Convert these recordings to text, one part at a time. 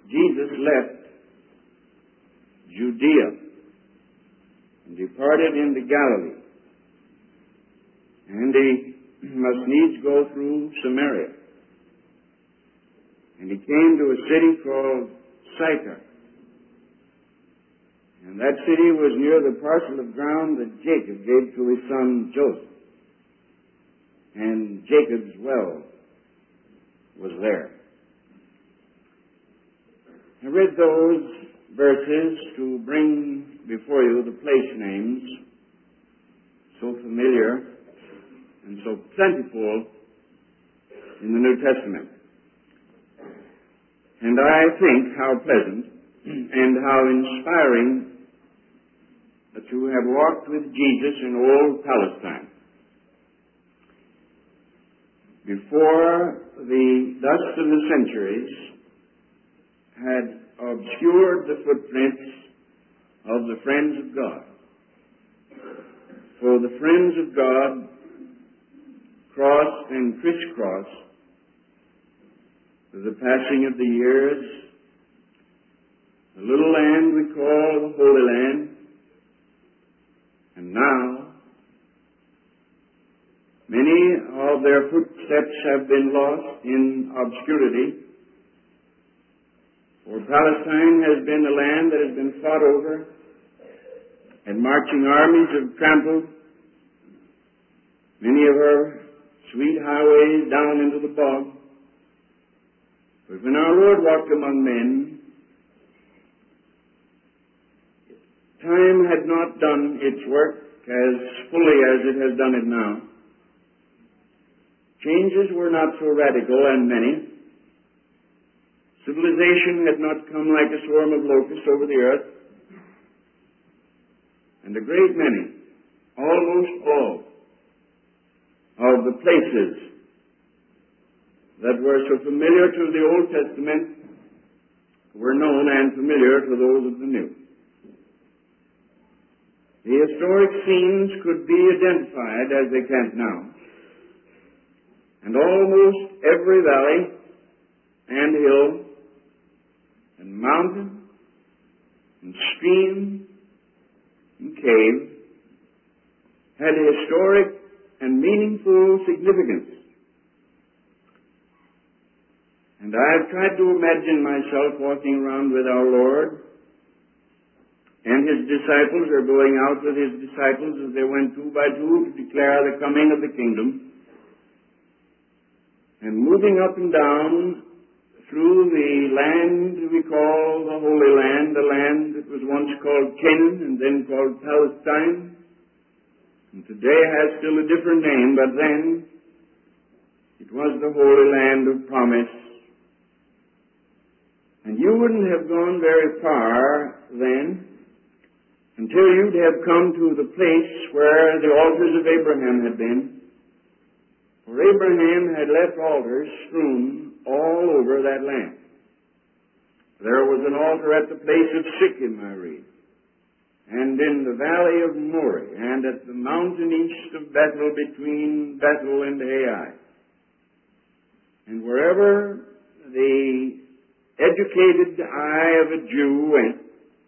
Jesus left Judea and departed into Galilee. And he must needs go through Samaria. And he came to a city called Sychar. And that city was near the parcel of ground that Jacob gave to his son Joseph. And Jacob's well was there. I read those verses to bring before you the place names, so familiar and so plentiful in the New Testament. And I think how pleasant and how inspiring to have walked with Jesus in old Palestine. Before the dust of the centuries had obscured the footprints of the friends of God. For the friends of God crossed and crisscrossed with the passing of the years the little land we call the Holy Land. And now, many of their footsteps have been lost in obscurity. For Palestine has been a land that has been fought over, and marching armies have trampled many of her sweet highways down into the bog. But when our Lord walked among men, time had not done its work as fully as it has done it now. Changes were not so radical and many. Civilization had not come like a swarm of locusts over the earth. And a great many, almost all, of the places that were so familiar to the Old Testament were known and familiar to those of the New. The historic scenes could be identified as they can now. And almost every valley and hill and mountain and stream and cave had a historic and meaningful significance. And I've tried to imagine myself walking around with our Lord, and his disciples are going out with his disciples as they went two by two to declare the coming of the kingdom, and moving up and down through the land we call the Holy Land, a land that was once called Canaan and then called Palestine, and today has still a different name, but then it was the Holy Land of promise. And you wouldn't have gone very far then until you'd have come to the place where the altars of Abraham had been. For Abraham had left altars strewn all over that land. There was an altar at the place of Shechem, I read, and in the valley of Moreh, and at the mountain east of Bethel, between Bethel and Ai. And wherever the educated eye of a Jew went,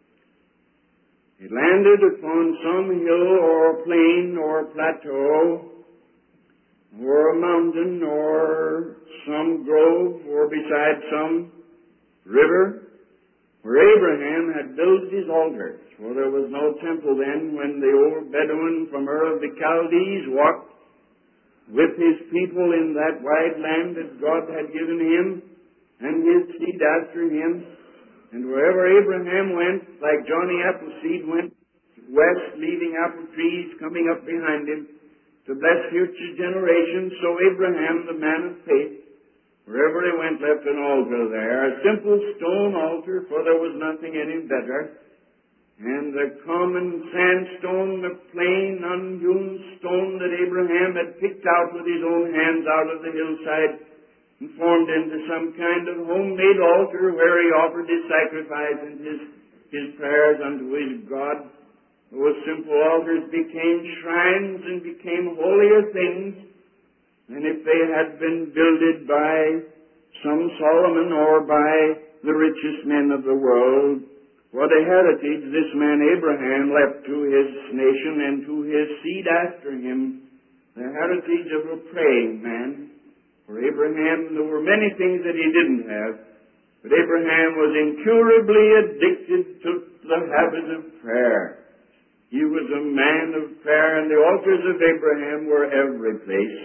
it landed upon some hill or plain or plateau or a mountain or some grove or beside some river where Abraham had built his altars. For there was no temple then when the old Bedouin from Ur of the Chaldees walked with his people in that wide land that God had given him and his seed after him. And wherever Abraham went, like Johnny Appleseed went west, leaving apple trees coming up behind him to bless future generations, so Abraham, the man of faith, wherever he went, left an altar there, a simple stone altar, for there was nothing any better. And the common sandstone, the plain, unhewn stone that Abraham had picked out with his own hands out of the hillside and formed into some kind of homemade altar where he offered his sacrifice and his prayers unto his God. Those simple altars became shrines and became holier things than if they had been builded by some Solomon or by the richest men of the world, for the heritage this man Abraham left to his nation and to his seed after him, the heritage of a praying man. For Abraham, there were many things that he didn't have, but Abraham was incurably addicted to the habit of prayer. He was a man of prayer, and the altars of Abraham were every place.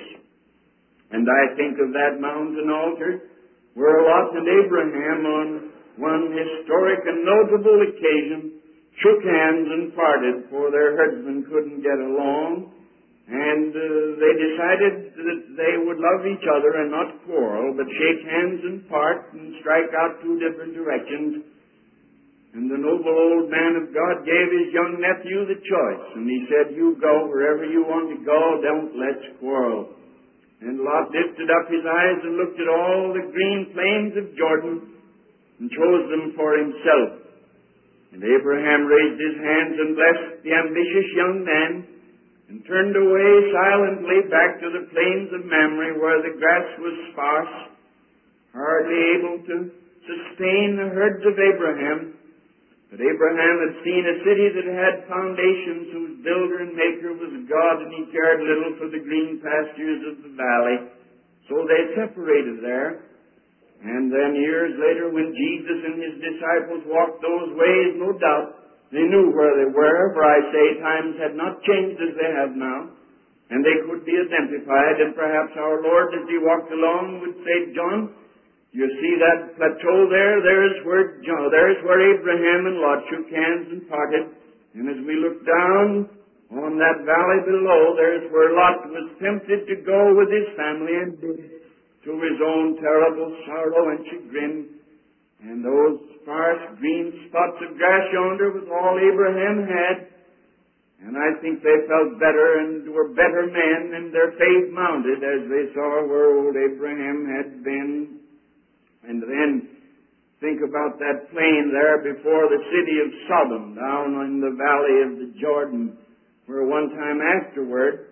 And I think of that mountain altar where Lot and Abraham on one historic and notable occasion shook hands and parted, for their herdsmen couldn't get along, and they decided that they would love each other and not quarrel, but shake hands and part and strike out two different directions. And the noble old man of God gave his young nephew the choice, and he said, "You go wherever you want to go, don't let's quarrel." And Lot lifted up his eyes and looked at all the green plains of Jordan and chose them for himself. And Abraham raised his hands and blessed the ambitious young man and turned away silently back to the plains of Mamre, where the grass was sparse, hardly able to sustain the herds of Abraham. But Abraham had seen a city that had foundations, whose builder and maker was God, and he cared little for the green pastures of the valley. So they separated there. And then years later, when Jesus and his disciples walked those ways, no doubt, they knew where they were, for I say times had not changed as they have now, and they could be identified, and perhaps our Lord, as he walked along, would say, "John, you see that plateau there? There's where Abraham and Lot shook hands and parted. And as we look down on that valley below, there's where Lot was tempted to go with his family and did, to his own terrible sorrow and chagrin. And those sparse green spots of grass yonder was all Abraham had. And I think they felt better and were better men, and their faith mounted as they saw where old Abraham had been. And then think about that plain there before the city of Sodom, down in the valley of the Jordan, where one time afterward,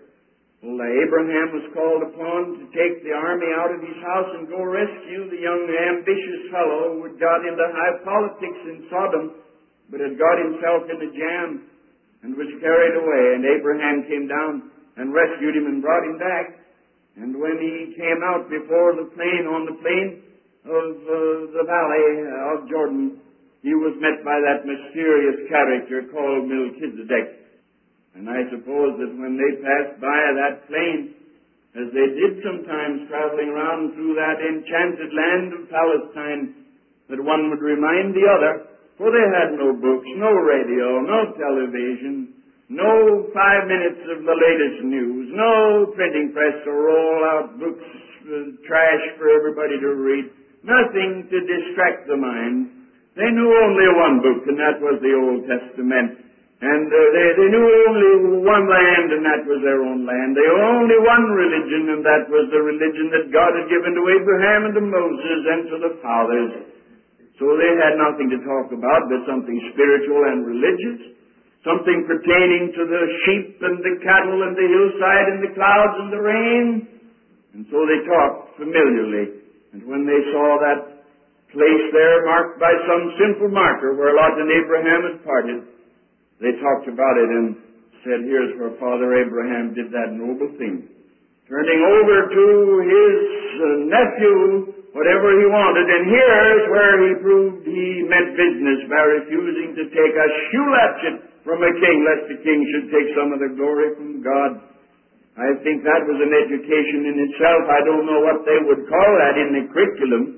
Abraham was called upon to take the army out of his house and go rescue the young ambitious fellow who had got into high politics in Sodom, but had got himself in a jam and was carried away. And Abraham came down and rescued him and brought him back. And when he came out before the plain, on the plain of the valley of Jordan, he was met by that mysterious character called Melchizedek. And I suppose that when they passed by that plain, as they did sometimes traveling around through that enchanted land of Palestine, that one would remind the other, for they had no books, no radio, no television, no 5 minutes of the latest news, no printing press to roll out books, trash for everybody to read, nothing to distract the mind. They knew only one book, and that was the Old Testament. And they knew only one land, and that was their own land. They knew only one religion, and that was the religion that God had given to Abraham and to Moses and to the fathers. So they had nothing to talk about but something spiritual and religious, something pertaining to the sheep and the cattle and the hillside and the clouds and the rain. And so they talked familiarly. And when they saw that place there marked by some simple marker where Lot and Abraham had parted, they talked about it and said, "Here's where Father Abraham did that noble thing, turning over to his nephew whatever he wanted. And here's where he proved he meant business by refusing to take a shoe latchet from a king, lest the king should take some of the glory from God." I think that was an education in itself. I don't know what they would call that in the curriculum.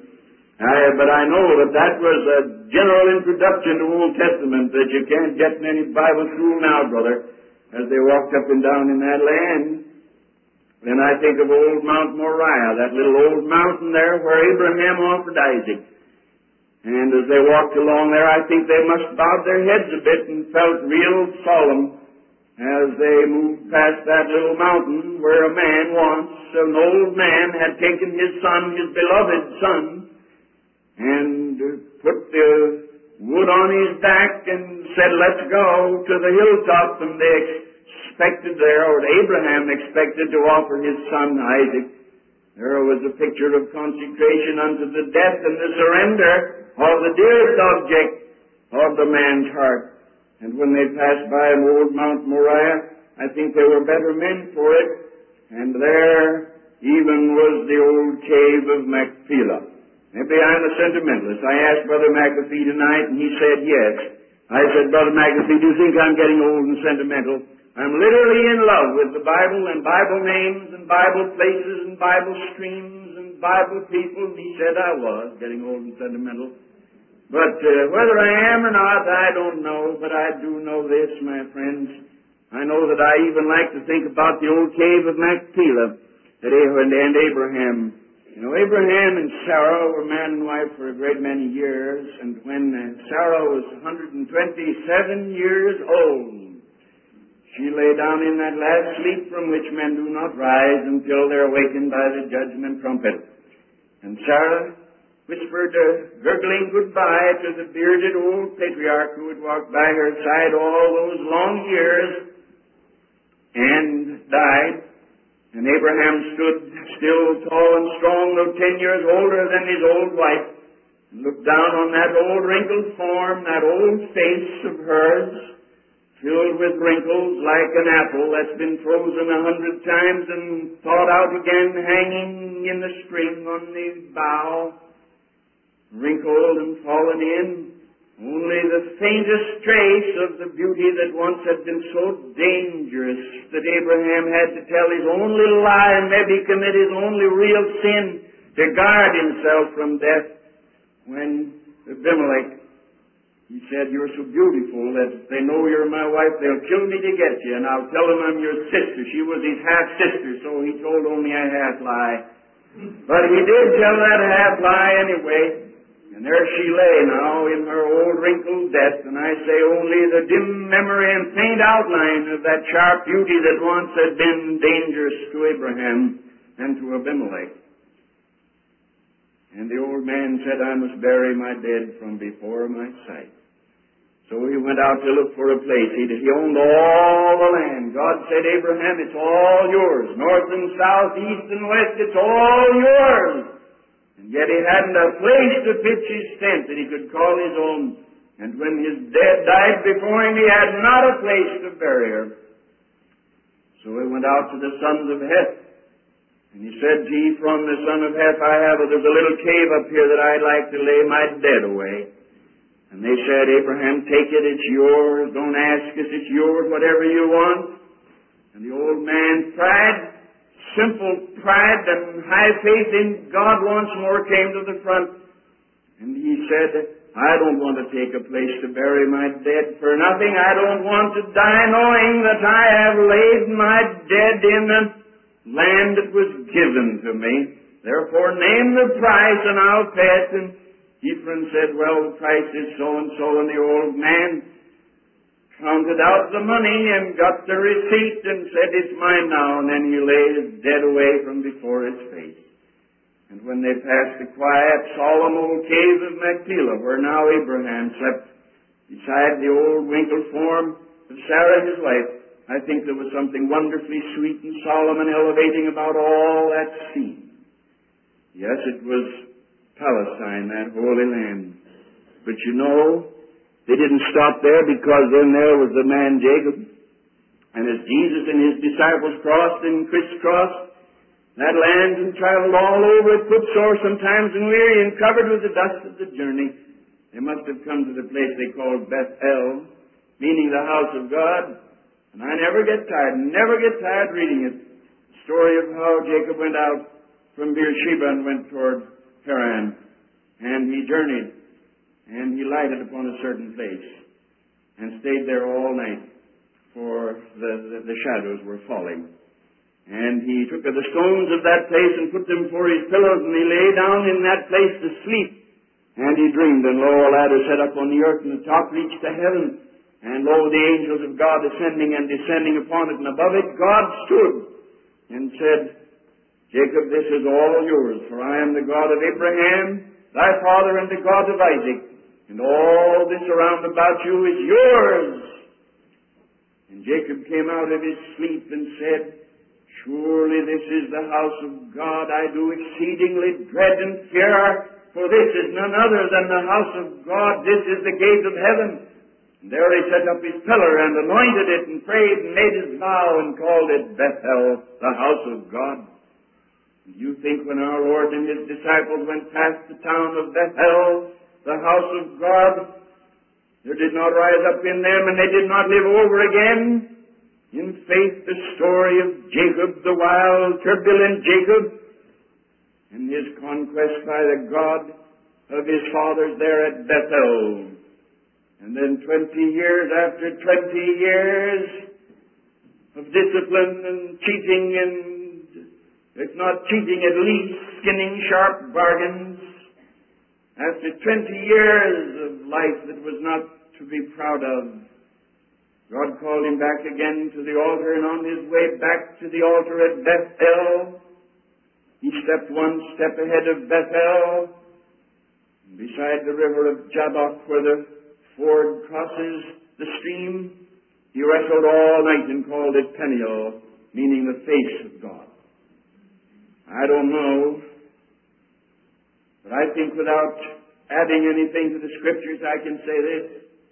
But I know that that was a general introduction to the Old Testament that you can't get in any Bible school now, brother, as they walked up and down in that land. Then I think of old Mount Moriah, that little old mountain there where Abraham offered Isaac. And as they walked along there, I think they must bow their heads a bit and felt real solemn as they moved past that little mountain where a man once, an old man, had taken his son, his beloved son, and put the wood on his back and said, "Let's go to the hilltop." And they expected there, or Abraham expected, to offer his son Isaac. There was a picture of consecration unto the death and the surrender of the dearest object of the man's heart. And when they passed by old Mount Moriah, I think they were better men for it. And there even was the old cave of Machpelah. Maybe I'm a sentimentalist. I asked Brother McAfee tonight, and he said yes. I said, Brother McAfee, do you think I'm getting old and sentimental? I'm literally in love with the Bible and Bible names and Bible places and Bible streams and Bible people. He said I was getting old and sentimental. But whether I am or not, I don't know. But I do know this, my friends. I know that I even like to think about the old cave of Machpelah and Abraham. You know, Abraham and Sarah were man and wife for a great many years. And when Sarah was 127 years old, she lay down in that last sleep from which men do not rise until they're awakened by the judgment trumpet. And Sarah whispered a gurgling goodbye to the bearded old patriarch who had walked by her side all those long years and died. And Abraham stood still tall and strong, though 10 years older than his old wife, and looked down on that old wrinkled form, that old face of hers, filled with wrinkles like an apple that's been frozen 100 times and thawed out again, hanging in the string on the bough, wrinkled and fallen in. Only the faintest trace of the beauty that once had been so dangerous that Abraham had to tell his own little lie and maybe commit his only real sin to guard himself from death. When Abimelech, he said, "You're so beautiful that if they know you're my wife, they'll kill me to get you, and I'll tell them I'm your sister." She was his half-sister, so he told only a half-lie. But he did tell that half-lie anyway. And there she lay now in her old wrinkled death, and I say only the dim memory and faint outline of that sharp beauty that once had been dangerous to Abraham and to Abimelech. And the old man said, "I must bury my dead from before my sight." So he went out to look for a place. He owned all the land. God said, "Abraham, it's all yours. North and south, east and west, it's all yours." And yet he hadn't a place to pitch his tent that he could call his own. And when his dead died before him, he had not a place to bury her. So he went out to the sons of Heth. And he said, "Gee, from the son of Heth there's a little cave up here that I'd like to lay my dead away." And they said, "Abraham, take it, it's yours. Don't ask us, it's yours, whatever you want." And the old man's pride, simple pride and high faith in God once more came to the front. And he said, "I don't want to take a place to bury my dead for nothing. I don't want to die knowing that I have laid my dead in a land that was given to me. Therefore name the price and I'll pay it." And Ephraim said, "Well, the price is so and so." And the old man counted out the money and got the receipt and said, "It's mine now." And then he laid his dead away from before his face. And when they passed the quiet, solemn old cave of Machpelah, where now Abraham slept beside the old wrinkled form of Sarah his wife, I think there was something wonderfully sweet and solemn and elevating about all that scene. Yes, it was Palestine, that holy land. But you know, they didn't stop there, because then there was the man Jacob. And as Jesus and his disciples crossed and crisscrossed that land and traveled all over it, footsore sometimes and weary and covered with the dust of the journey, they must have come to the place they called Bethel, meaning the house of God. And I never get tired reading it. The story of how Jacob went out from Beersheba and went toward Haran. And he journeyed. And he lighted upon a certain place and stayed there all night, for the shadows were falling. And he took of the stones of that place and put them for his pillows, and he lay down in that place to sleep. And he dreamed, and lo, a ladder set up on the earth, and the top reached to heaven. And lo, the angels of God ascending and descending upon it, and above it God stood and said, "Jacob, this is all yours, for I am the God of Abraham, thy father, and the God of Isaac. And all this around about you is yours." And Jacob came out of his sleep and said, Surely this is the house of God. I do exceedingly dread and fear, for this is none other than the house of God. This is the gate of heaven. And there he set up his pillar and anointed it and prayed and made his vow and called it Bethel, the house of God. And you think when our Lord and his disciples went past the town of Bethel, the house of God, there did not rise up in them and they did not live over again in faith the story of Jacob, the wild, turbulent Jacob, and his conquest by the God of his fathers there at Bethel. And then 20 years after 20 years of discipline and cheating and, if not cheating, at least skinning sharp bargains, after 20 years of life that was not to be proud of, God called him back again to the altar, and on his way back to the altar at Bethel, he stepped one step ahead of Bethel, and beside the river of Jabbok, where the ford crosses the stream, he wrestled all night and called it Peniel, meaning the face of God. I don't know, but I think without adding anything to the Scriptures, I can say this.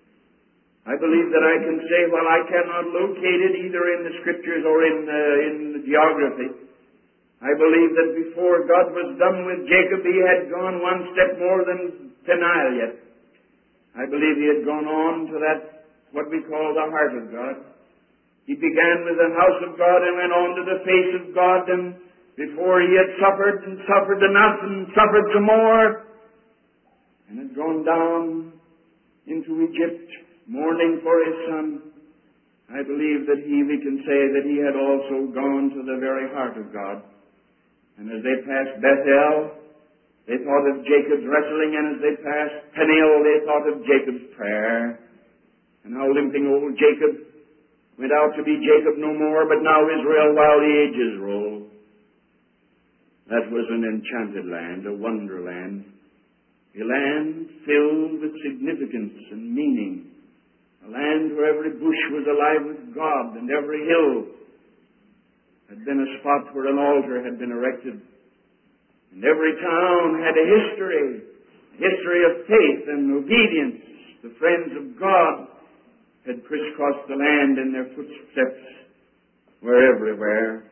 I believe that I can say, while I cannot locate it either in the Scriptures or in the geography, I believe that before God was done with Jacob, he had gone one step more than Peniel yet. I believe he had gone on to that, what we call the heart of God. He began with the house of God and went on to the face of God, and before he had suffered and suffered enough and suffered some more, and had gone down into Egypt, mourning for his son, I believe that we can say that he had also gone to the very heart of God. And as they passed Bethel, they thought of Jacob's wrestling, and as they passed Peniel, they thought of Jacob's prayer, and how limping old Jacob went out to be Jacob no more, but now Israel while the ages roll. That was an enchanted land, a wonderland, a land filled with significance and meaning. A land where every bush was alive with God, and every hill had been a spot where an altar had been erected. And every town had a history of faith and obedience. The friends of God had crisscrossed the land, and their footsteps were everywhere.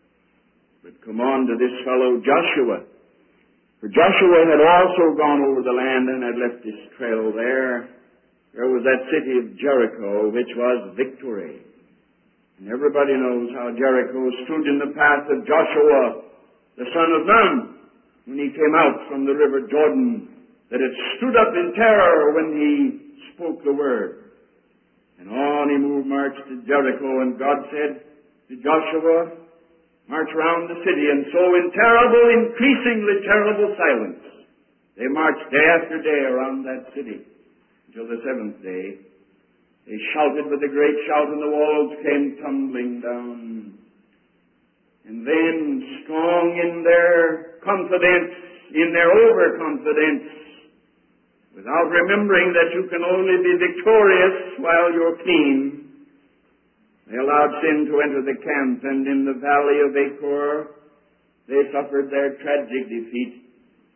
But come on to this fellow Joshua. For Joshua had also gone over the land and had left his trail there. There was that city of Jericho, which was victory. And everybody knows how Jericho stood in the path of Joshua, the son of Nun, when he came out from the river Jordan, that it stood up in terror when he spoke the word. And on he marched to Jericho, and God said to Joshua, march round the city, and so in terrible, increasingly terrible silence, they marched day after day around that city. Until the seventh day, they shouted with a great shout, and the walls came tumbling down. And then, strong in their confidence, in their overconfidence, without remembering that you can only be victorious while you're clean, they allowed sin to enter the camp, and in the valley of Achor, they suffered their tragic defeat.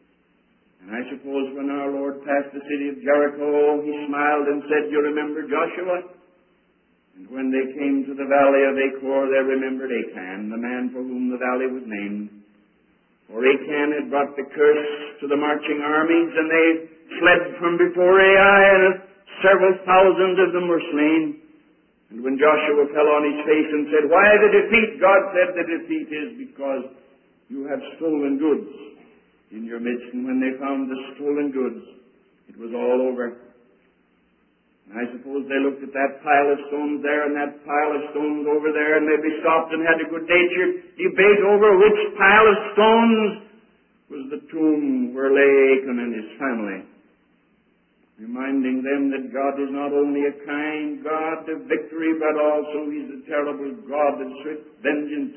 And I suppose when our Lord passed the city of Jericho, he smiled and said, "You remember Joshua?" And when they came to the valley of Achor, they remembered Achan, the man for whom the valley was named. For Achan had brought the curse to the marching armies, and they fled from before Ai, and several thousand of them were slain. And when Joshua fell on his face and said, "Why the defeat?" God said, "The defeat is because you have stolen goods in your midst." And when they found the stolen goods, it was all over. And I suppose they looked at that pile of stones there and that pile of stones over there, and maybe stopped and had a good-natured debate over which pile of stones was the tomb where lay Achan and his family, reminding them that God is not only a kind God of victory, but also He's a terrible God of swift vengeance.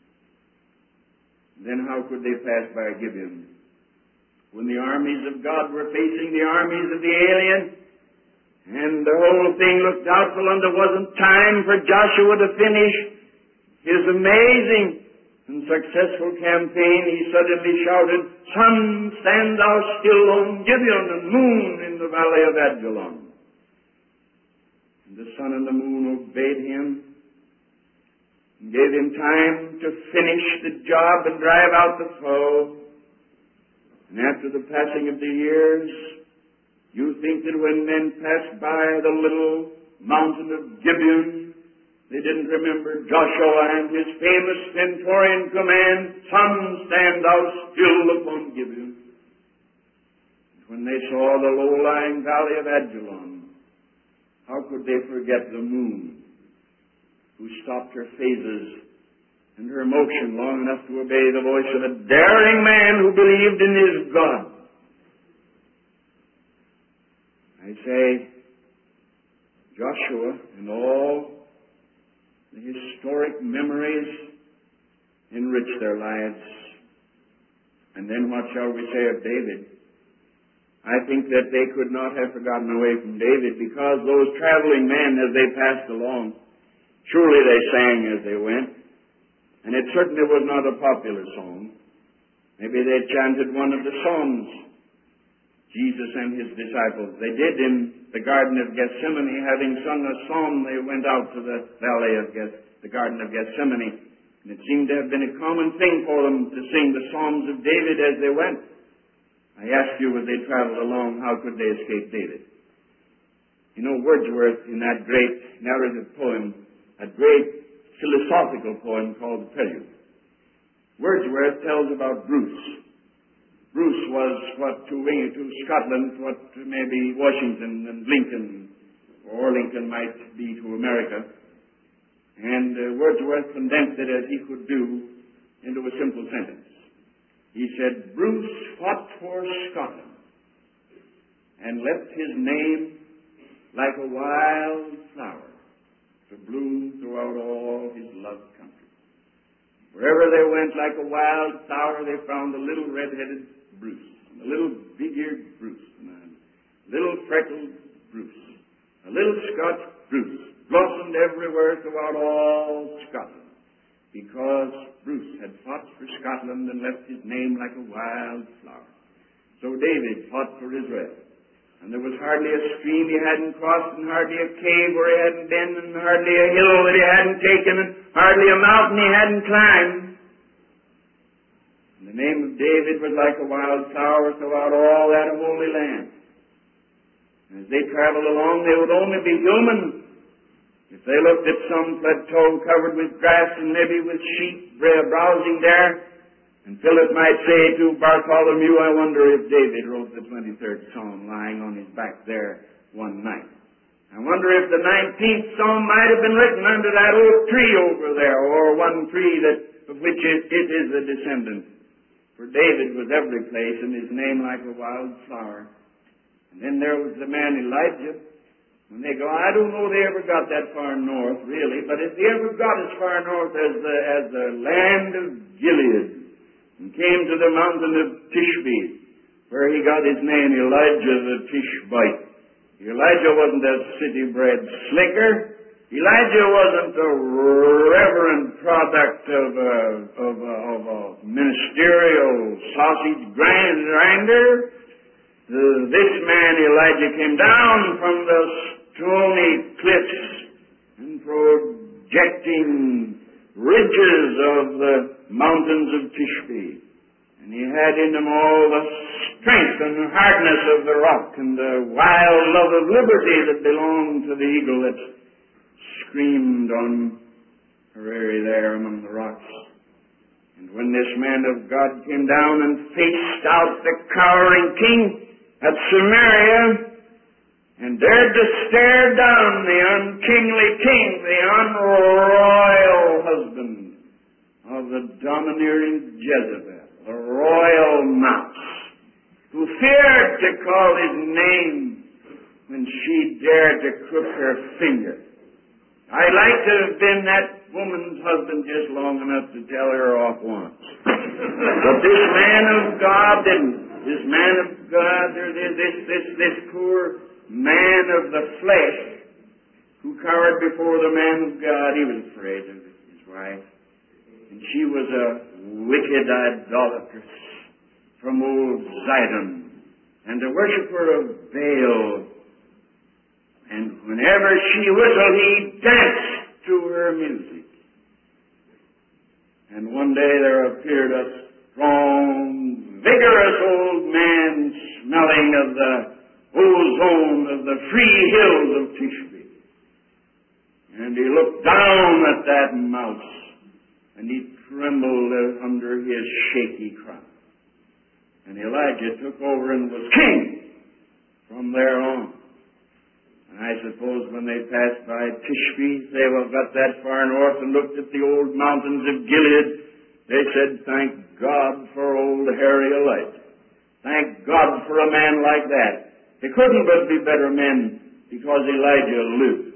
Then how could they pass by Gibeon? When the armies of God were facing the armies of the alien, and the whole thing looked doubtful, and there wasn't time for Joshua to finish his amazing and successful campaign, he suddenly shouted, "Sun, stand thou still on Gibeon, and moon in the valley of Ajalon." And the sun and the moon obeyed him and gave him time to finish the job and drive out the foe. And after the passing of the years, you think that when men passed by the little mountain of Gibeon, they didn't remember Joshua and his famous stentorian command, "Sun, stand thou still upon Gibeon." When they saw the low-lying valley of Ajalon, how could they forget the moon, who stopped her phases and her motion long enough to obey the voice of a daring man who believed in his God? I say, Joshua and all the historic memories enrich their lives. And then what shall we say of David? I think that they could not have forgotten away from David, because those traveling men, as they passed along, surely they sang as they went. And it certainly was not a popular song. Maybe they chanted one of the Psalms, Jesus and his disciples. They did in the Garden of Gethsemane. Having sung a psalm, they went out to the valley of the Garden of Gethsemane. And it seemed to have been a common thing for them to sing the Psalms of David as they went. I ask you, as they traveled along, how could they escape David? You know, Wordsworth, in that great narrative poem, a great philosophical poem called The Prelude, Wordsworth tells about Bruce. Bruce was what to Scotland, what maybe Washington and Lincoln, or Lincoln might be to America. And Wordsworth condensed it as he could do into a simple sentence. He said, "Bruce fought for Scotland and left his name like a wild flower to bloom throughout all his loved country. Wherever they went, like a wild flower, they found a little red-headed Bruce, and a little big-eared Bruce, and a little freckled Bruce, a little Scotch Bruce, blossomed everywhere throughout all Scotland, because Bruce had fought for Scotland and left his name like a wild flower." So David fought for Israel. And there was hardly a stream he hadn't crossed, and hardly a cave where he hadn't been, and hardly a hill that he hadn't taken, and hardly a mountain he hadn't climbed. And the name of David was like a wild flower throughout all that holy land. And as they traveled along, they would only be human if they looked at some plateau covered with grass and maybe with sheep browsing there. And Philip might say to Bartholomew, "I wonder if David wrote the 23rd Psalm lying on his back there one night. I wonder if the 19th Psalm might have been written under that oak tree over there, or one tree of which it is a descendant." For David was every place, and his name like a wild flower. And then there was the man Elijah. When they go, I don't know they ever got that far north, really, but if they ever got as far north as the land of Gilead, and came to the mountain of Tishbe, where he got his name, Elijah the Tishbite. Elijah wasn't a city-bred slinker. Elijah wasn't a reverent product of a ministerial sausage grinder. This man, Elijah, came down from the stony cliffs and projecting ridges of the mountains of Tishbe. And he had in him all the strength and hardness of the rock and the wild love of liberty that belonged to the eagle that screamed on prairie there among the rocks. And when this man of God came down and faced out the cowering king at Samaria, and dared to stare down the unkingly king, the unroyal husband of the domineering Jezebel, the royal mouse, who feared to call his name when she dared to crook her finger. I'd like to have been that woman's husband just long enough to tell her off once. But this man of God didn't. This man of God, this poor man of the flesh who cowered before the man of God, he was afraid of his wife. And she was a wicked idolatress from old Zidon, and a worshiper of Baal. And whenever she whistled, he danced to her music. And one day there appeared a strong, vigorous old man smelling of the ozone of the free hills of Tishbe. And he looked down at that mouse, and he trembled under his shaky crown. And Elijah took over and was king from there on. And I suppose when they passed by Tishbe, they got that far north and looked at the old mountains of Gilead, they said, "Thank God for old hairy Elijah. Thank God for a man like that. They couldn't but be better men because Elijah lived."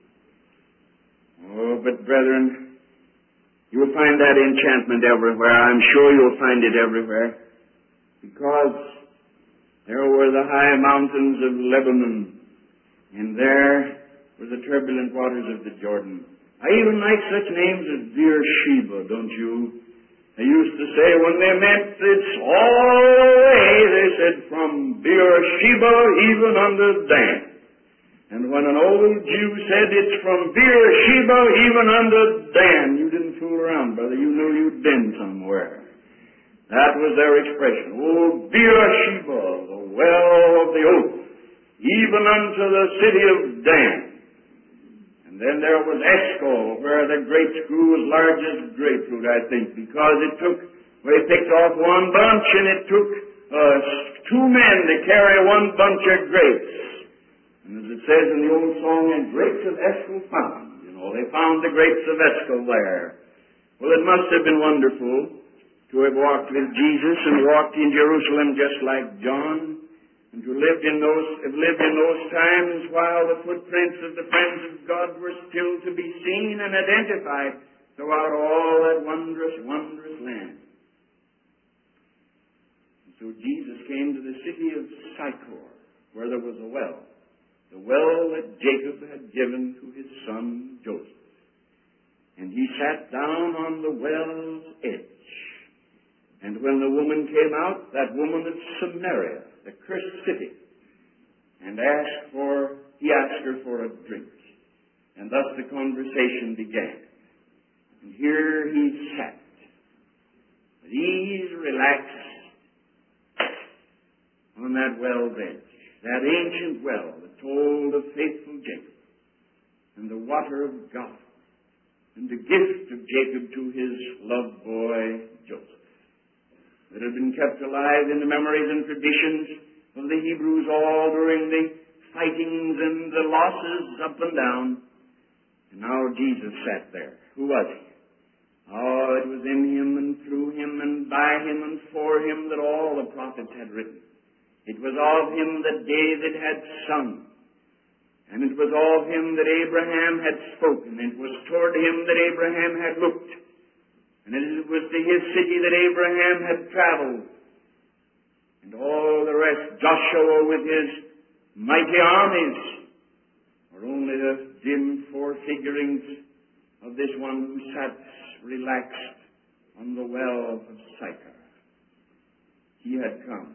Oh, but brethren, you'll find that enchantment everywhere. I'm sure you'll find it everywhere. Because there were the high mountains of Lebanon, and there were the turbulent waters of the Jordan. I even like such names as Beersheba, don't you? They used to say when they meant it's all the way, they said from Beersheba even unto Dan. And when an old Jew said it's from Beersheba even unto Dan, you didn't fool around, brother. You knew you'd been somewhere. That was their expression. Oh, Beersheba, the well of the oath, even unto the city of Dan. And then there was Eshcol, where the grapes grew as large as grapefruit, I think, because they picked off one bunch, and it took 2 men to carry one bunch of grapes. And as it says in the old song, "And grapes of Eshcol found." They found the grapes of Eshcol there. Well, it must have been wonderful to have walked with Jesus and walked in Jerusalem just like John, and to have lived in those times while the footprints of the friends of God were still to be seen and identified throughout all that wondrous, wondrous land. And so Jesus came to the city of Sychar, where there was a well, the well that Jacob had given to his son Joseph. And he sat down on the well's edge. And when the woman came out, that woman of Samaria, the cursed city, and he asked her for a drink. And thus the conversation began. And here he sat, with ease, relaxed, on that well's edge, that ancient well that told of faithful Jacob, and the water of God, and the gift of Jacob to his loved boy Joseph, that had been kept alive in the memories and traditions of the Hebrews all during the fightings and the losses up and down. And now Jesus sat there. Who was he? Oh, it was in him and through him and by him and for him that all the prophets had written. It was of him that David had sung. And it was of him that Abraham had spoken. It was toward him that Abraham had looked. And it was to his city that Abraham had traveled. And all the rest, Joshua with his mighty armies, were only the dim forefigurings of this one who sat relaxed on the well of Sychar. He had come.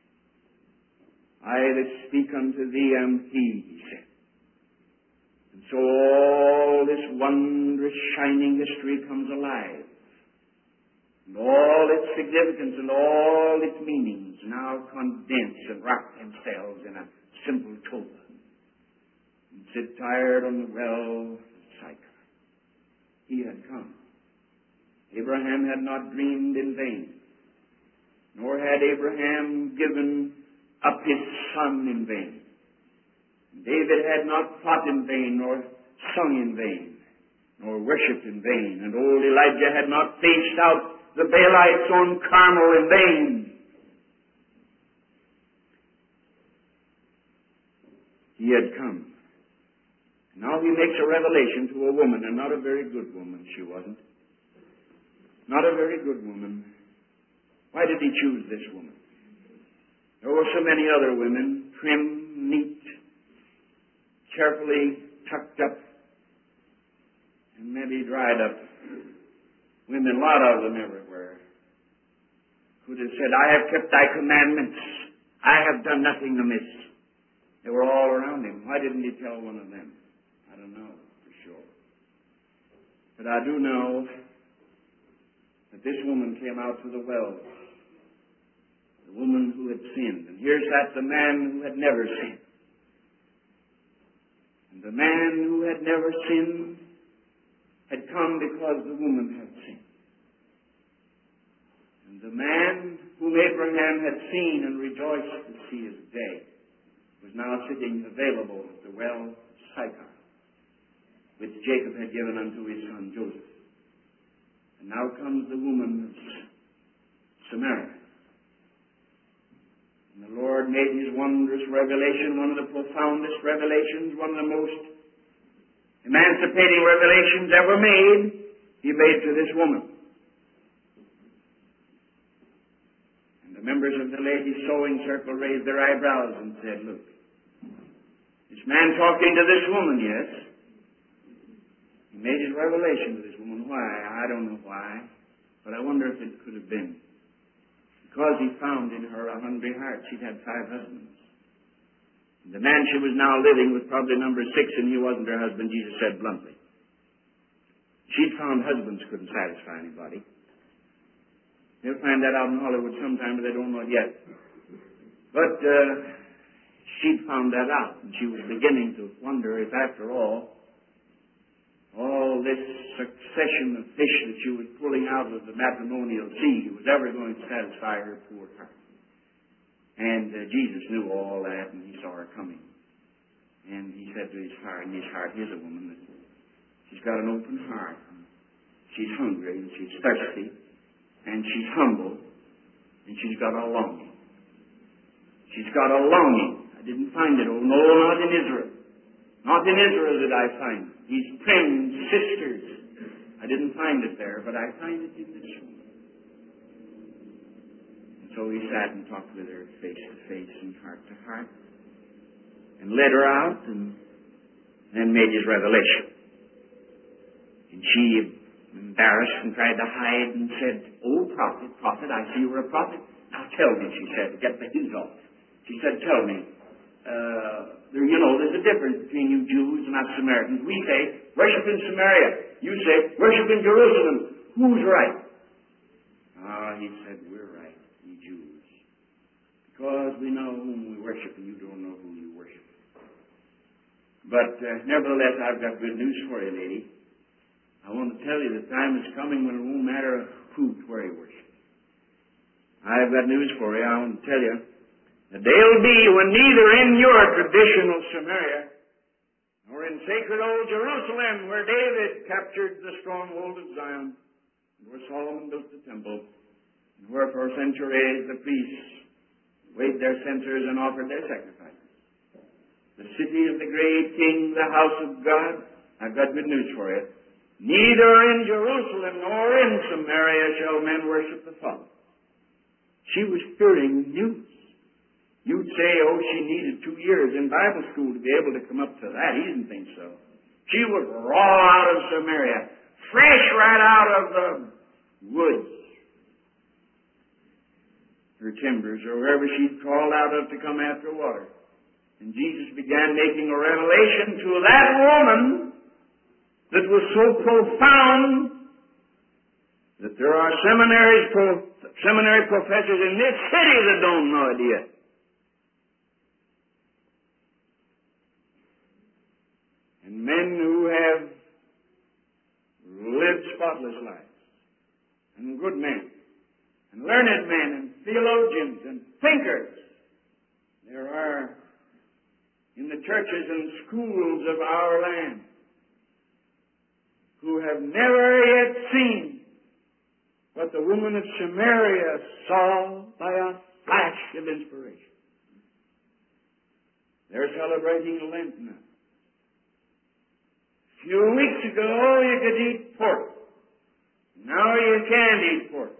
"I that speak unto thee am he said. And so all this wondrous, shining history comes alive. And all its significance and all its meanings now condense and wrap themselves in a simple Torah. And sit tired on the well of Sychar. He had come. Abraham had not dreamed in vain, nor had Abraham given up his son in vain. David had not fought in vain, nor sung in vain, nor worshipped in vain, and old Elijah had not faced out the Baalites on Carmel in vain. He had come. Now he makes a revelation to a woman, and not a very good woman she wasn't. Not a very good woman. Why did he choose this woman? There were so many other women, trim, neat, carefully tucked up, and maybe dried up. women, a lot of them everywhere, could have said, I have kept thy commandments. I have done nothing amiss. They were all around him. Why didn't he tell one of them? I don't know for sure. But I do know that this woman came out to the well. The woman who had sinned. And here sat the man who had never sinned. And the man who had never sinned had come because the woman had sinned. And the man whom Abraham had seen and rejoiced to see his day was now sitting available at the well of Sychar, which Jacob had given unto his son Joseph. And now comes the woman of Samaria. And the Lord made his wondrous revelation, one of the profoundest revelations, one of the most emancipating revelations ever made, he made to this woman. And the members of the ladies' sewing circle raised their eyebrows and said, look, this man talking to this woman, yes. He made his revelation to this woman. Why? I don't know why. But I wonder if it could have been because he found in her a hungry heart. She'd had 5 husbands. And the man she was now living with, probably number 6, and he wasn't her husband, Jesus said bluntly. She'd found husbands couldn't satisfy anybody. They'll find that out in Hollywood sometime, but they don't know it yet. But she'd found that out, and she was beginning to wonder if, after all this succession of fish that she was pulling out of the matrimonial sea was ever going to satisfy her poor heart. And Jesus knew all that, and he saw her coming. And he said to his heart, here's a woman that she's got an open heart. And she's hungry, and she's thirsty, and she's humble, and she's got a longing. She's got a longing. I didn't find it. Oh, no, not in Israel. Not in Israel did I find it. These prim sisters. I didn't find it there, but I find it in this woman. And so he sat and talked with her face to face and heart to heart, and led her out, and then made his revelation. And she, embarrassed and tried to hide, and said, oh, prophet, I see you're a prophet. Now tell me, she said, get the heat off. She said, tell me. There's a difference between you Jews and us Samaritans. We say, worship in Samaria. You say, worship in Jerusalem. Who's right? He said, we're right, we Jews. Because we know whom we worship, and you don't know who you worship. But nevertheless, I've got good news for you, lady. I want to tell you the time is coming when it won't matter who, where you worship. I've got news for you. I want to tell you. The day will be when neither in your traditional Samaria nor in sacred old Jerusalem, where David captured the stronghold of Zion, and where Solomon built the temple, and where for centuries the priests waved their censers and offered their sacrifices. The city of the great King, the house of God, I've got good news for you. Neither in Jerusalem nor in Samaria shall men worship the Father. She was fearing news. You'd say, she needed 2 years in Bible school to be able to come up to that. He didn't think so. She was raw out of Samaria, fresh right out of the woods. Her timbers, or wherever she'd crawled out of to come after water. And Jesus began making a revelation to that woman that was so profound that there are seminary professors in this city that don't know it yet. And men who have lived spotless lives, and good men, and learned men, and theologians, and thinkers. There are in the churches and schools of our land who have never yet seen what the woman of Samaria saw by a flash of inspiration. They're celebrating Lent now. A few weeks ago, you could eat pork. Now you can't eat pork.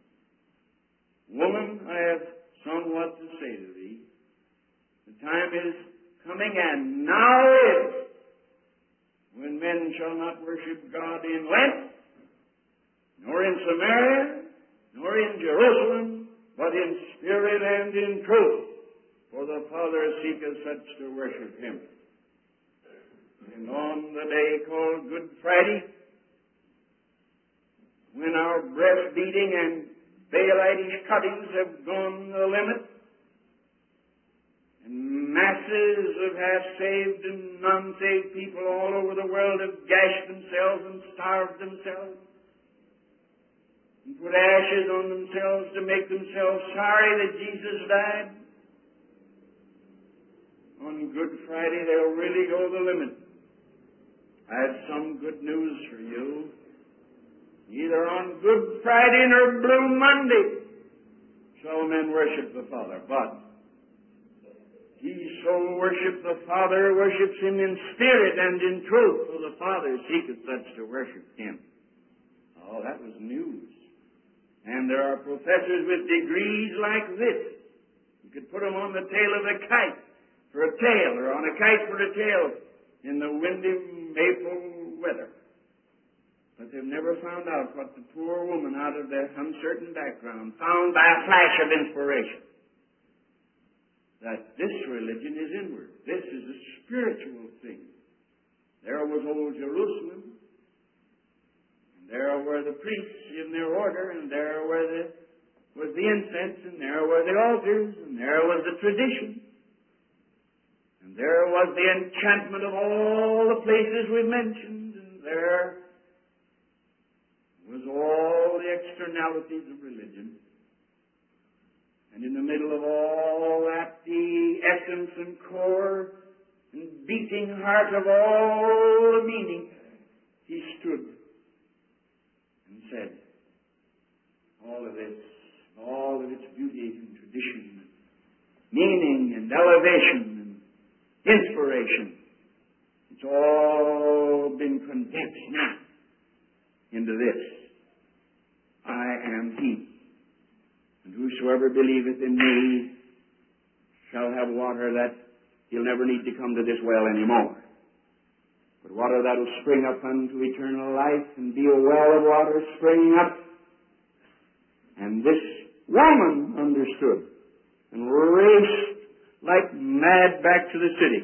Woman, I have somewhat to say to thee. The time is coming, and now is, when men shall not worship God in Lent, nor in Samaria, nor in Jerusalem, but in spirit and in truth. For the Father seeketh such to worship him. And on the day called Good Friday, when our breast beating and Baalish cuttings have gone the limit, and masses of half-saved and non-saved people all over the world have gashed themselves and starved themselves, and put ashes on themselves to make themselves sorry that Jesus died, on Good Friday they'll really go the limit. I have some good news for you. Neither on Good Friday nor Blue Monday shall men worship the Father, but he so worship the Father worships him in spirit and in truth, for the Father seeketh such to worship him. Oh, that was news. And there are professors with degrees like this. You could put them on the tail of a kite for a tail, or on a kite for a tail in the windy maple weather. But they've never found out what the poor woman out of their uncertain background found by a flash of inspiration. That this religion is inward. This is a spiritual thing. There was old Jerusalem, and there were the priests in their order, and there was the incense, and there were the altars, and there was the tradition. And there was the enchantment of all the places we mentioned, and there was all the externalities of religion. And in the middle of all that, the essence and core and beating heart of all the meaning, he stood and said, all of this, all of its beauty and tradition, and meaning and elevation and inspiration, it's all been condensed now into this: I am he. And whosoever believeth in me shall have water that he'll never need to come to this well anymore, but water that will spring up unto eternal life and be a well of water springing up. And this woman understood and raced like mad back to the city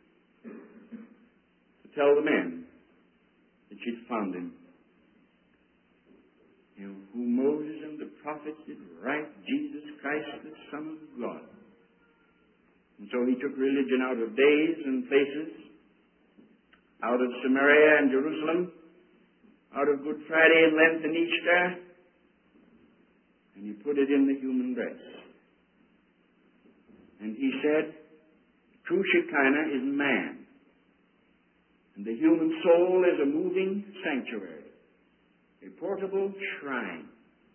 to tell the men that she'd found him. Who Moses and the prophets did write, Jesus Christ, the Son of God. And so he took religion out of days and places, out of Samaria and Jerusalem, out of Good Friday and Lent and Easter, and he put it in the human breast. And he said, true Shekinah is man, and the human soul is a moving sanctuary, a portable shrine.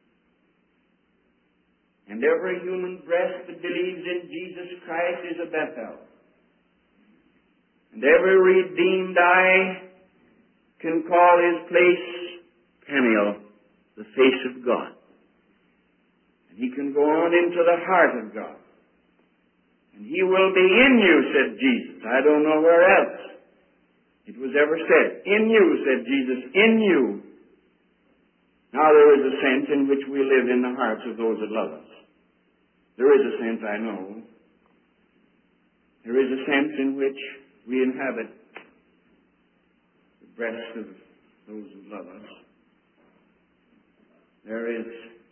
And every human breast that believes in Jesus Christ is a Bethel. And every redeemed eye can call his place Peniel, the face of God. And he can go on into the heart of God. And he will be in you, said Jesus. I don't know where else it was ever said. In you, said Jesus, in you. Now there is a sense in which we live in the hearts of those that love us. There is a sense, I know. There is a sense in which we inhabit the breast of those who love us. There is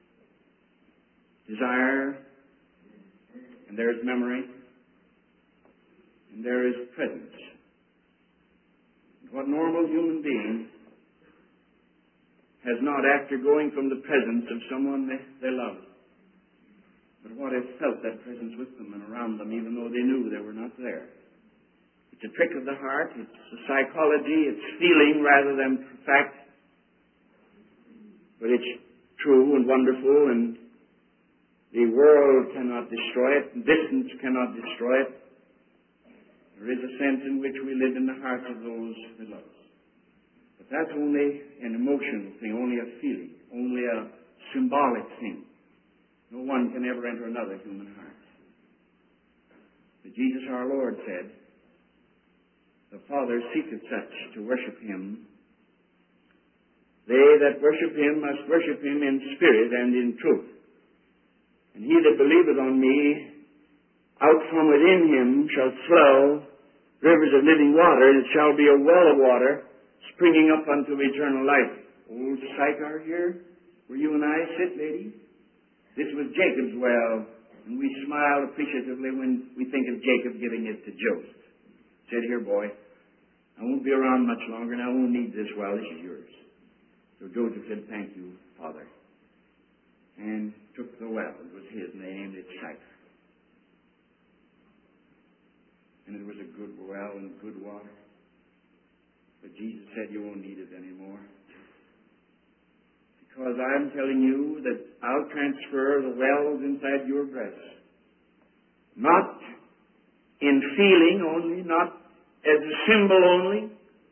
desire, and there is memory, and there is presence. And what normal human being has not, after going from the presence of someone they love, but what has felt that presence with them and around them, even though they knew they were not there. It's a trick of the heart. It's a psychology. It's feeling rather than fact. But it's true and wonderful, and the world cannot destroy it, and distance cannot destroy it. There is a sense in which we live in the hearts of those we love. But that's only an emotional thing, only a feeling, only a symbolic thing. No one can ever enter another human heart. But Jesus our Lord said, the Father seeketh such to worship him They that worship him must worship him in spirit and in truth. And he that believeth on me, out from within him shall flow rivers of living water, and it shall be a well of water springing up unto eternal life. Old Sychar here, where you and I sit, ladies. This was Jacob's well, and we smile appreciatively when we think of Jacob giving it to Joseph. Said, here, boy, I won't be around much longer, and I won't need this well. This is yours. So Joseph said, thank you, Father, and took the well. It was his, and they named it Sychar. And it was a good well and good water. But Jesus said, you won't need it anymore. Because I'm telling you that I'll transfer the wells inside your breast. Not in feeling only, not as a symbol only,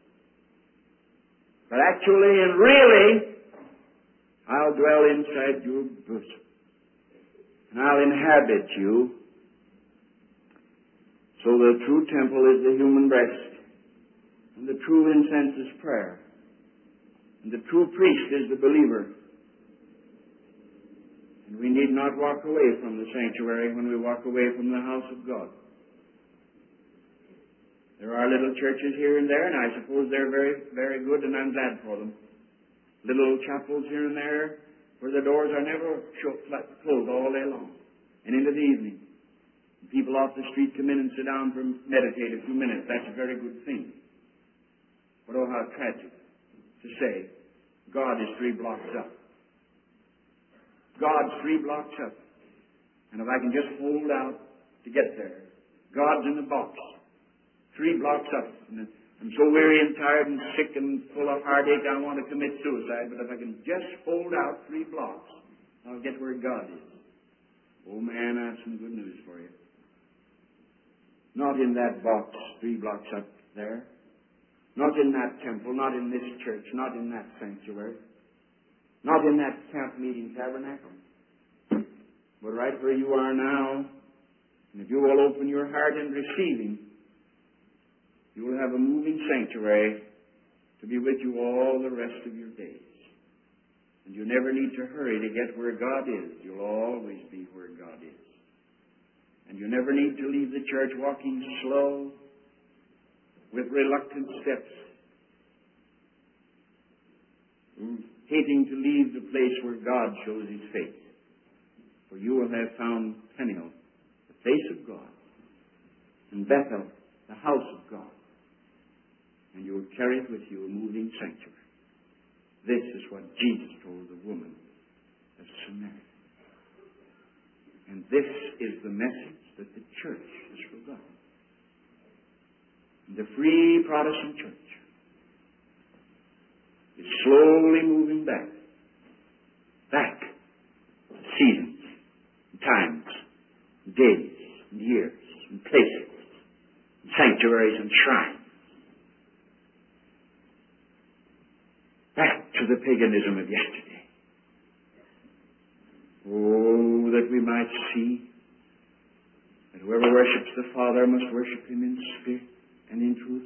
but actually and really, I'll dwell inside your bosom. And I'll inhabit you. So the true temple is the human breast. And the true incense is prayer. And the true priest is the believer. And we need not walk away from the sanctuary when we walk away from the house of God. There are little churches here and there, and I suppose they're very, very good, and I'm glad for them. Little chapels here and there where the doors are never closed all day long and into the evening. People off the street come in and sit down and meditate a few minutes. That's a very good thing. But oh, how tragic to say God is 3 blocks up. God's 3 blocks up. And if I can just hold out to get there, God's in the box. 3 blocks up. And I'm so weary and tired and sick and full of heartache I want to commit suicide. But if I can just hold out 3 blocks, I'll get where God is. Oh man, I have some good news for you. Not in that box 3 blocks up there. Not in that temple, not in this church, not in that sanctuary, not in that camp meeting tabernacle, but right where you are now. And if you will open your heart and receive him, you will have a moving sanctuary to be with you all the rest of your days. And you never need to hurry to get where God is. You'll always be where God is. And you never need to leave the church walking slow, with reluctant steps, hating to leave the place where God shows his face. For you will have found Peniel, the face of God, and Bethel, the house of God. And you will carry with you a moving sanctuary. This is what Jesus told the woman of Samaria. And this is the message that the church has forgotten. The Free Protestant Church is slowly moving back to seasons, and times, and days, and years, and places, and sanctuaries, and shrines. Back to the paganism of yesterday. Oh, that we might see that whoever worships the Father must worship him in spirit and in truth.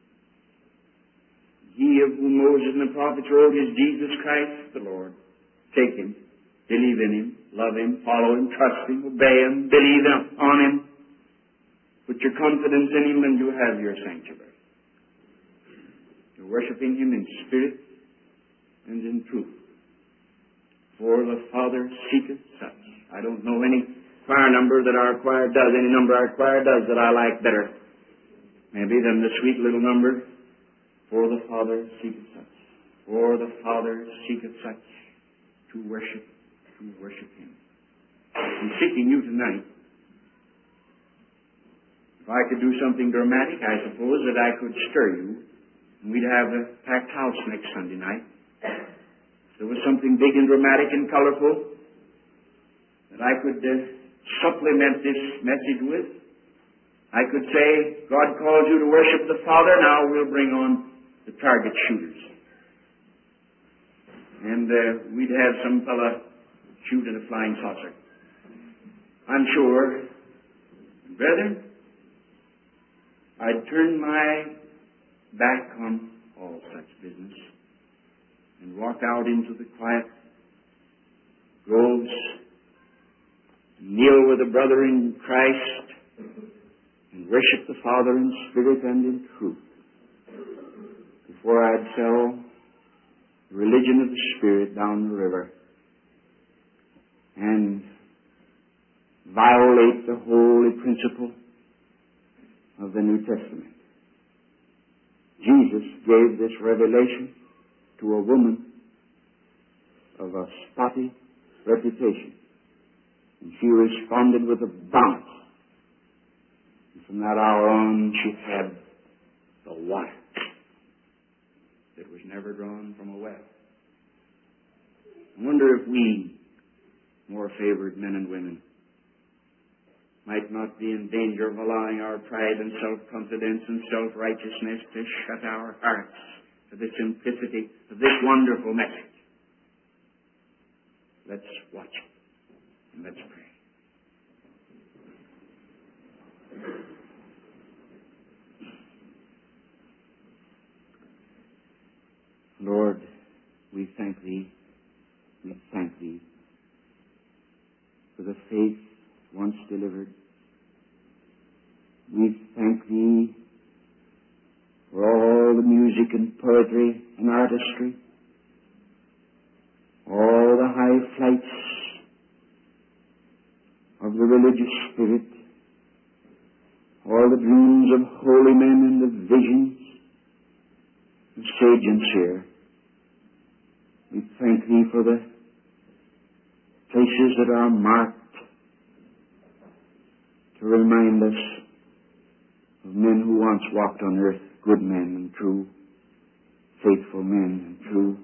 He of whom Moses and the prophets wrote is Jesus Christ the Lord. Take him, believe in him, love him, follow him, trust him, obey him, believe on him. Put your confidence in him and you have your sanctuary. You're worshiping him in spirit and in truth. For the Father seeketh such. I don't know any choir number that our choir does, any number our choir does that I like better, maybe, than the sweet little number, for the Father seeketh such. For the Father seeketh such to worship him. I'm seeking you tonight. If I could do something dramatic, I suppose that I could stir you, and we'd have a packed house next Sunday night. If there was something big and dramatic and colorful that I could supplement this message with, I could say, God calls you to worship the Father, now we'll bring on the target shooters. And we'd have some fella shoot at a flying saucer. I'm sure, brethren, I'd turn my back on all such business and walk out into the quiet groves, kneel with a brother in Christ, and worship the Father in spirit and in truth, before I'd sell the religion of the Spirit down the river and violate the holy principle of the New Testament. Jesus gave this revelation to a woman of a spotty reputation, and she responded with a bounce. And from that hour on, she had the water that was never drawn from a well. I wonder if we, more favored men and women, might not be in danger of allowing our pride and self-confidence and self-righteousness to shut our hearts to the simplicity of this wonderful message. Let's watch it and let's pray. Lord, we thank Thee for the faith once delivered. We thank Thee for all the music and poetry and artistry, all the high flights of the religious spirit, all the dreams of holy men and the visions of sage and seer. We thank Thee for the places that are marked to remind us of men who once walked on earth, good men and true, faithful men and true.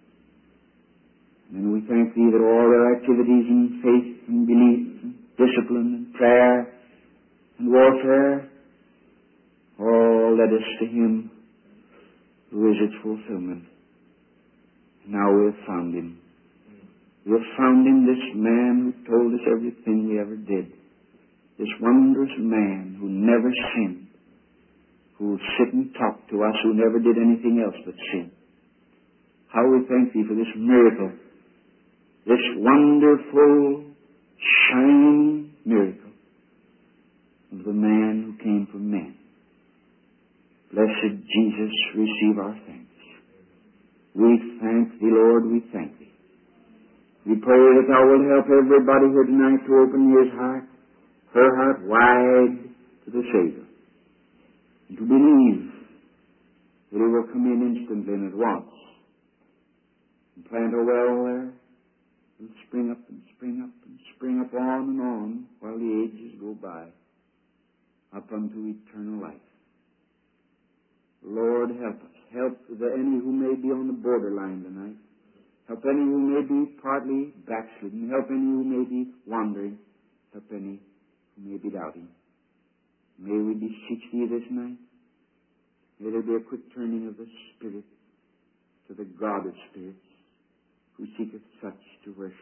And we thank Thee that all their activities in faith and belief and discipline and prayer and warfare all led us to Him who is its fulfillment. Now we have found Him. We have found Him, this man who told us everything we ever did. This wondrous man who never sinned, who will sit and talk to us, who never did anything else but sin. How we thank Thee for this miracle, this wonderful, shining miracle of the man who came from men. Blessed Jesus, receive our thanks. We thank Thee, Lord, we thank Thee. We pray that Thou wilt help everybody here tonight to open his heart, her heart wide to the Savior, and to believe that He will come in instantly and at once and plant a well there and spring up and spring up and spring up on and on while the ages go by up unto eternal life. Lord, help us. Help any who may be on the borderline tonight. Help any who may be partly backslidden. Help any who may be wandering. Help any who may be doubting. May we beseech Thee this night. May there be a quick turning of the Spirit to the God of spirits, who seeketh such to worship